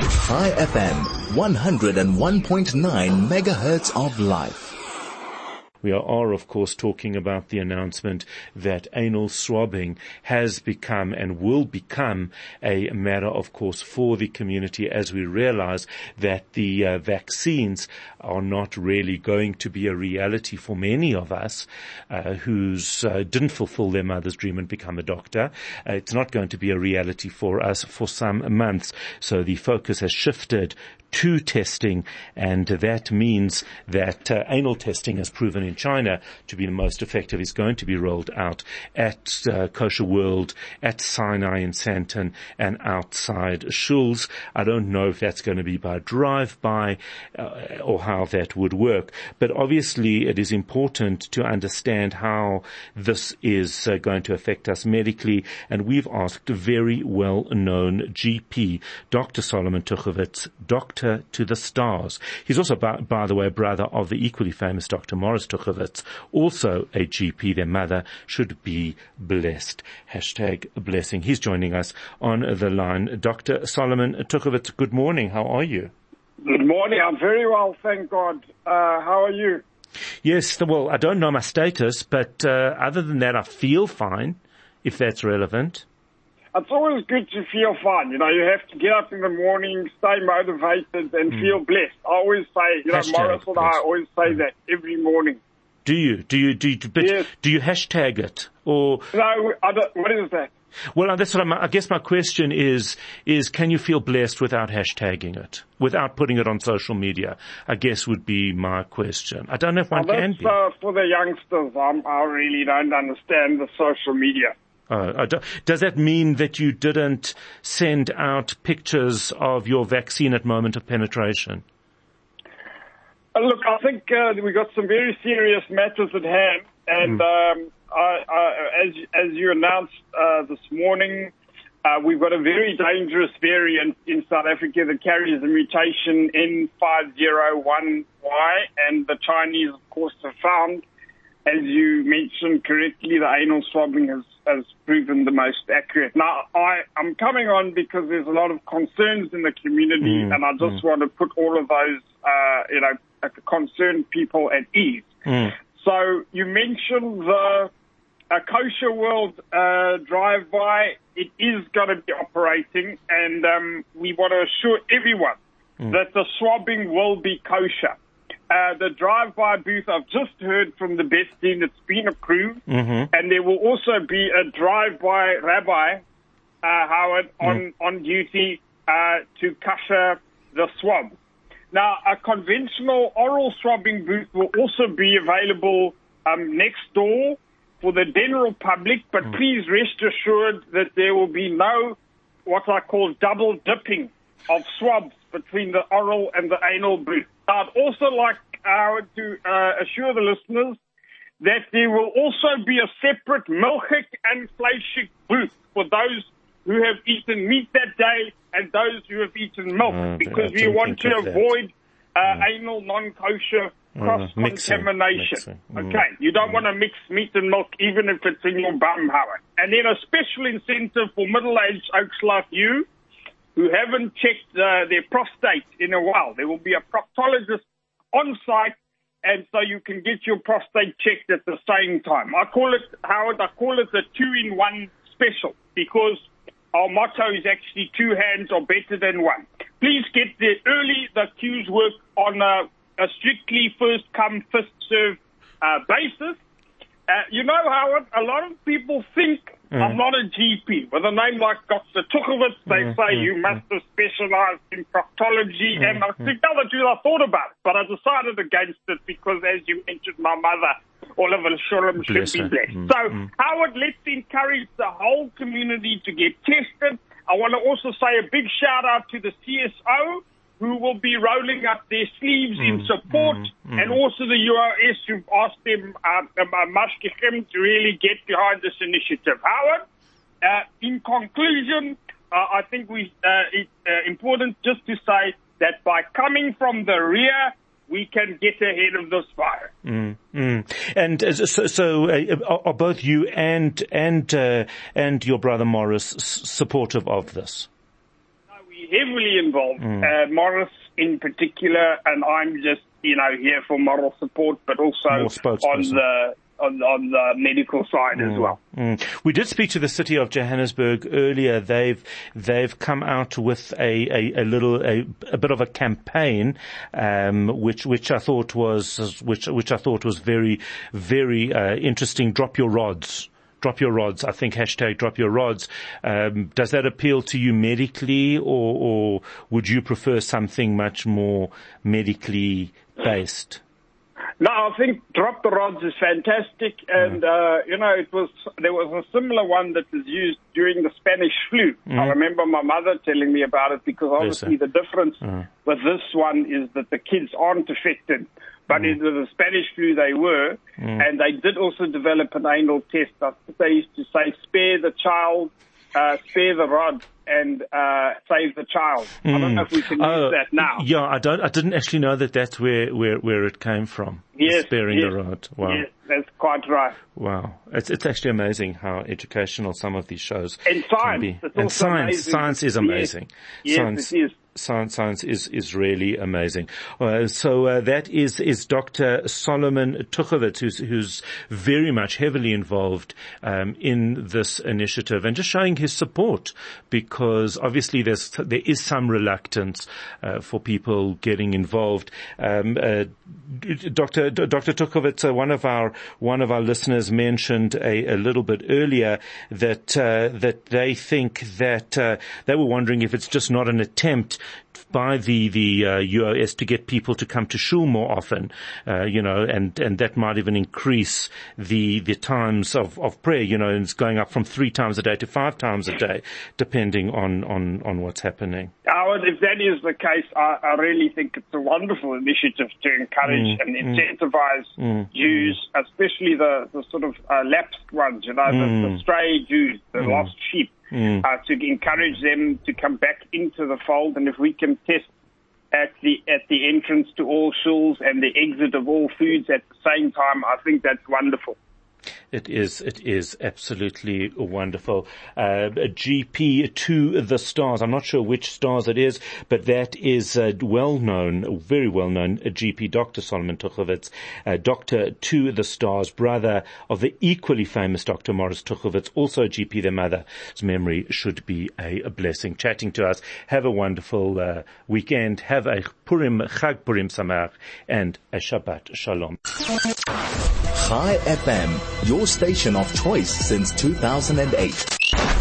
High FM, 101.9 megahertz of life. We are, of course, talking about the announcement that anal swabbing has become and will become a matter, of course, for the community, as we realize that the vaccines are not really going to be a reality for many of us who didn't fulfill their mother's dream and become a doctor. It's not going to be a reality for us for some months. So the focus has shifted to testing, and that means that anal testing has proven in China to be the most effective. Is going to be rolled out at Kosher World, at Sinai in Sandton, and outside shuls. I don't know if that's going to be by drive-by or how that would work, but obviously it is important to understand how this is going to affect us medically, and we've asked a very well-known GP, Dr. Solomon Tuchowitz, Doctor to the stars. He's also, by the way, a brother of the equally famous Dr. Morris Tuchowitz, also a GP. Their mother should be blessed. Hashtag blessing. He's joining us on the line. Dr. Solomon Tuchowitz, good morning. How are you? Good morning. I'm very well, thank God. How are you? Yes, well, I don't know my status, but other than that, I feel fine, if that's relevant. It's always good to feel fine. You know, you have to get up in the morning, stay motivated, and feel blessed. I always say, Morris and I always say that every morning. Do you? Yes. Do you hashtag it? Or? No, I don't. What is that? Well, that's what I guess my question is can you feel blessed without hashtagging it? Without putting it on social media? I guess would be my question. I don't know if one can be. For the youngsters, I really don't understand the social media. Does that mean that you didn't send out pictures of your vaccine at moment of penetration? Look, I think we got some very serious matters at hand, and as you announced this morning, we've got a very dangerous variant in South Africa that carries the mutation N501Y, and the Chinese, of course, have found, as you mentioned correctly, the anal swabbing has proven the most accurate. Now, I'm coming on because there's a lot of concerns in the community, and I just want to put all of those, concerned people at ease. So you mentioned the Kosher World drive-by. It is going to be operating, and we want to assure everyone that the swabbing will be kosher. The drive-by booth, I've just heard from the best team, it's been approved, and there will also be a drive-by rabbi, Howard, on duty to kosher the swab. Now, a conventional oral swabbing booth will also be available next door for the general public, but please rest assured that there will be no what I call double dipping of swabs between the oral and the anal booth. I'd also like to assure the listeners that there will also be a separate milchik and fleischik booth for those who have eaten meat that day and those who have eaten milk, because we want to avoid anal non-kosher cross-contamination. Okay, you don't want to mix meat and milk even if it's in your bum, Howard. And then a special incentive for middle-aged oaks like you who haven't checked their prostate in a while. There will be a proctologist on site, and so you can get your prostate checked at the same time. I call it, Howard, a 2-in-1 special, because our motto is actually 2 hands are better than one. Please get there early. The queues work on a strictly first-come, first-served basis. Howard, a lot of people think I'm not a GP. With a name like Dr. Tuchowitz, they say you must have specialized in proctology. And I think the other two I thought about it, but I decided against it because, as you mentioned, my mother, Oliver Sholem, should be blessed. So, Howard, let's encourage the whole community to get tested. I want to also say a big shout-out to the CSO, who will be rolling up their sleeves in support, and also the URS, who've asked them, Mashkichem, to really get behind this initiative. Howard, in conclusion, I think it's important just to say that by coming from the rear, we can get ahead of this virus. And so are both you and your brother Morris supportive of this? heavily involved. Morris in particular, and I'm just, here for moral support, but also on the medical side as well. We did speak to the city of Johannesburg earlier. They've come out with a bit of a campaign, which I thought was very, very interesting. Drop your rods. Drop your rods. I think hashtag drop your rods. Does that appeal to you medically, or would you prefer something much more medically based? No, I think drop the rods is fantastic, and there was a similar one that was used during the Spanish flu. I remember my mother telling me about it, because obviously the difference with this one is that the kids aren't affected, but in the Spanish flu they were, and they did also develop an anal test. I think they used to say, spare the child, spare the rod, and save the child. I don't know if we can use that now. Yeah, I didn't actually know that that's where it came from. Yes, sparing the rod. Wow. Yes, that's quite right. Wow, it's actually amazing how educational some of these shows and science can be. And science is amazing. Yes, it is. Science is really amazing. So that is Dr. Solomon Tuchowitz, who's very much heavily involved in this initiative, and just showing his support, because obviously there is some reluctance for people getting involved. Dr. Tuchowitz, one of our listeners mentioned a little bit earlier that they think that they were wondering if it's just not an attempt by the UOS to get people to come to shul more often, and that might even increase the times of prayer, and it's going up from 3 times a day to 5 times a day, depending on what's happening. Howard, if that is the case, I really think it's a wonderful initiative to encourage and incentivize Jews, especially the sort of lapsed ones, the stray Jews, the lost sheep. To encourage them to come back into the fold, and if we can test at the entrance to all shuls and the exit of all foods at the same time, I think that's wonderful. It is absolutely wonderful. GP to the stars. I'm not sure which stars it is, but that is very well-known GP, Dr. Solomon Tuchowitz, Doctor to the stars, brother of the equally famous Dr. Morris Tuchowitz, also GP. Their mother's memory should be a blessing. Chatting to us. Have a wonderful weekend. Have a Chag Purim Sameach and a Shabbat Shalom. Chai FM, your station of choice since 2008.